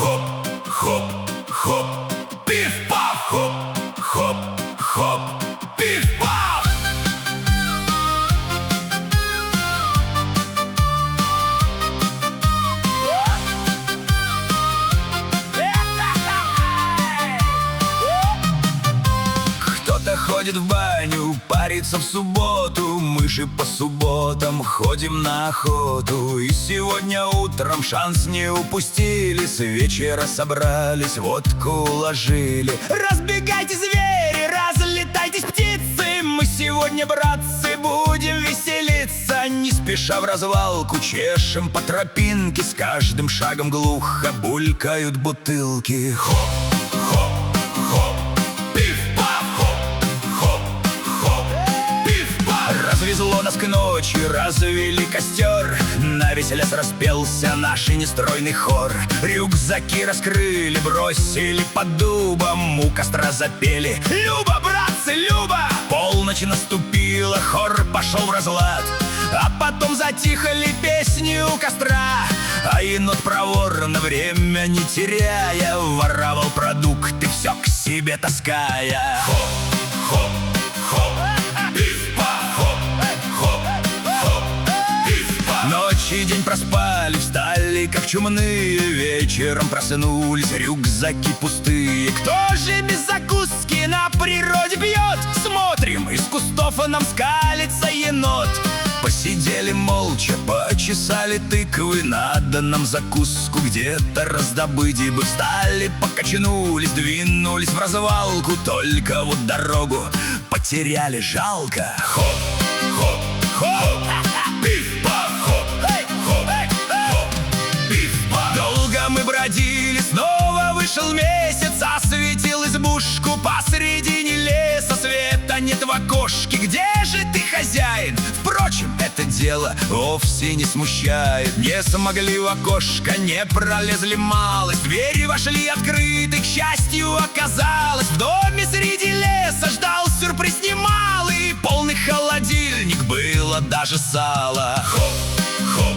Хоп, хоп, хоп, пиф-паф, хоп, хоп, хоп, пиф-паф. Кто-то ходит в баню, парится в субботу. Мы же по субботам ходим на охоту. И сегодня утром шанс не упустили. С вечера собрались, водку уложили. Разбегайтесь, звери, разлетайтесь, птицы. Мы сегодня, братцы, будем веселиться. Не спеша в развалку, чешем по тропинке. С каждым шагом глухо булькают бутылки. Хоп, хоп, хоп, пиф-паф, хоп, хоп, хоп, пиф-паф. Развезло нас к ночи, развели костер. На весь лес распелся наш нестройный хор. Рюкзаки раскрыли, бросили под дубом. У костра запели: Люба, братцы, Люба! Полночь наступила, хор пошел в разлад. А потом затихли песни у костра. А енот проворно, время не теряя, воровал продукты, все к себе таская. Хоп, хоп, хоп, пиф-паф, хоп, хоп, хоп, пиф-паф. Ночь и день проспали, встали как чумные. Вечером проснулись, рюкзаки пустые. Кто же без закуски на природе пьет? Смотрим, из кустов нам скалится енот. Посидели молча, почесали тыквы. Надо нам закуску где-то раздобыть. И бы встали, покачнулись, двинулись в развалку. Только вот дорогу потеряли, жалко. Хоп, хоп, хоп, пиф-паф, хоп, хоп, хоп, пиф-паф. Долго мы бродили, снова вышел месяц. Осветил избушку посредине леса. Света нет в окошке, где же ты, хозяин? Впрочем, это дело вовсе не смущает. Не смогли в окошко, не пролезли малость. Двери вошли открыты, к счастью оказалось. В доме среди леса ждал сюрприз немалый. Полный холодильник, было даже сало. Хоп, хоп,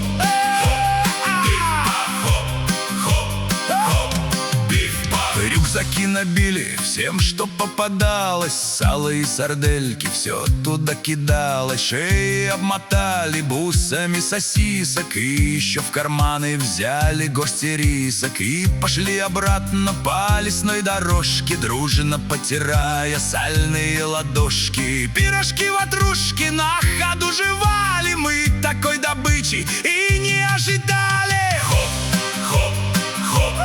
рюкзаки набили всем, что попадалось. Сало и сардельки, все туда кидалось. Шеи обмотали бусами сосисок. И еще в карманы взяли горсти рисок. И пошли обратно по лесной дорожке, дружно потирая сальные ладошки. Пирожки, ватрушки на ходу жевали. Мы такой добычи и не ожидали. Хоп, хоп, хоп,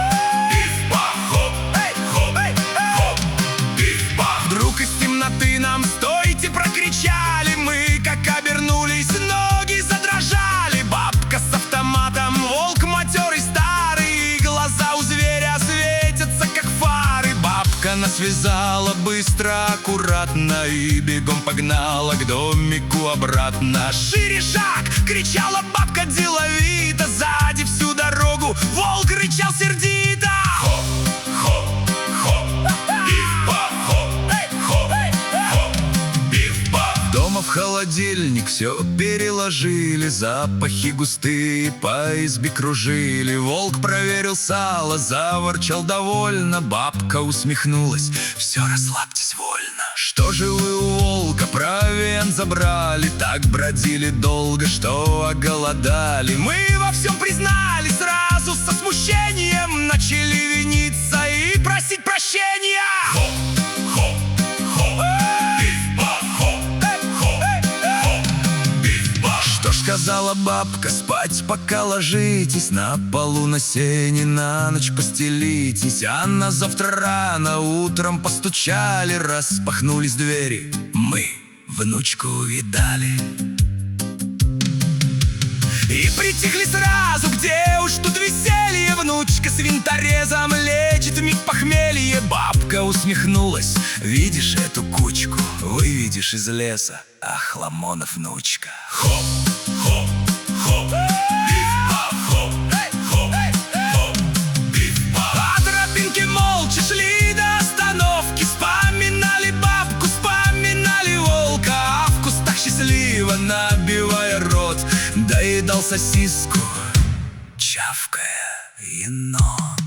нам стойте, прокричали мы, как обернулись, ноги задрожали. Бабка с автоматом, волк матерый старый, глаза у зверя светятся, как фары. Бабка нас связала быстро, аккуратно и бегом погнала к домику обратно. Шире шаг! Кричала бабка деловито, сзади всю дорогу волк рычал сердито. Хоп, хоп, хоп, дома в холодильник все переложили. Запахи густые по избе кружили. Волк проверил сало, заворчал довольно. Бабка усмехнулась: все, расслабьтесь вольно. Что же вы у волка провиант забрали? Так бродили долго, что оголодали. Мы во всем признались сразу со смущением. Начали виниться и просить прощения. Хоп, хоп, хоп, сказала бабка: спать пока ложитесь, на полу на сене на ночь постелитесь. А на завтра рано утром постучали, распахнулись двери, мы внучку увидали. И притихли сразу, где уж тут веселье. Внучка с винторезом лечит вмиг похмелье. Бабка усмехнулась: видишь эту кучку, выведешь из леса, ах, Ламонов, внучка. Хоп, хоп, хоп, пиф-паф, хоп, хоп, хоп, пиф-паф. По тропинке молча шли до остановки. Вспоминали бабку, вспоминали волка. А в кустах счастливо, набивая рот, доедал сосиску, чавкая енот.